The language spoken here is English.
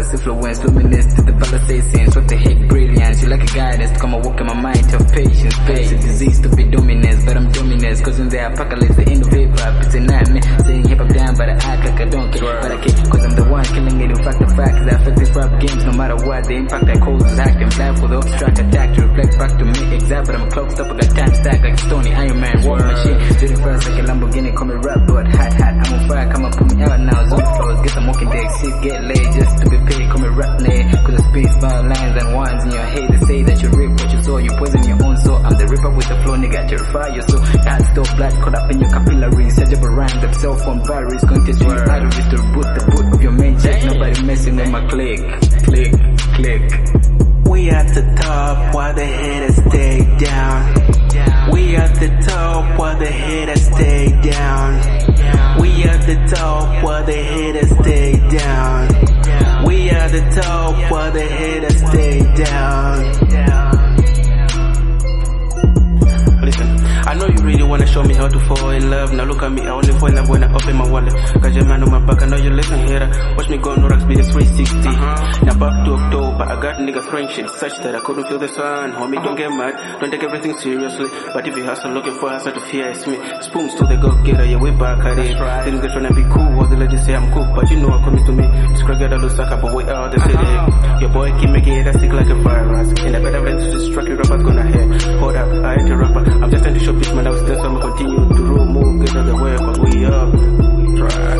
Plus influence, luminous to the palisade sense. What the heck, brilliance. You like a guidance to come and walk in my mind, have patience. Face a disease to be dominance, but I'm dominance. Cause in the apocalypse, the end of hip hop, it's a nightmare. Saying hip hop down, but I act like I don't care. But I care, cause I'm the one killing it. In fact, the fact is I affect these rap games no matter what. The impact that causes acting blind for the abstract attack to reflect back to me. Exact, but I'm cloaked up, I got time stack like Stony Iron Man, war machine. Did it first like a Lamborghini, call me rap, but hot, I'm on fire, come and put me out now. Zone flows, get some walking deck, shit, get laid just to be paid, call me rap name. Cause I speak small lines and ones in your head. They say that you rip what you saw, you poison your own soul. I'm the ripper with the flow, nigga, terrify your soul. That still blood caught up in your capillaries. Searchable rhymes that cell phone batteries. Going to see arteries to reboot the boot of your main check. Nobody messing with my click, click, click. We at the top while the haters stay down. We at the top while the haters stay down. We at the top while the haters stay down. We at the top while the haters stay down. Listen, I know you really wanna show me how to fall in love. Now look at me, I only fall in love when I open my wallet. Got your man on my back, I know you listen here. Watch me go no rocks, be the 360. Now back to October, I got nigga throwing shit such that I couldn't feel the sun. Homie, don't get mad, don't take everything seriously. But if you hustle looking for hustle to fear, it's me. Spoons to the go-getter, yeah, we back at it. Things are trying to be cool, while the ladies say I'm cool. But you know what comes to me, scrag at a Lusaka, but we out the city. Your boy keep making it sick like a virus. And I better than to distract you, rappers gonna hear. Hold up, I ain't a rapper, I'm just trying to show bitch man, I was there, so I'ma continue to roll more, get out of the way, cause we up. Try.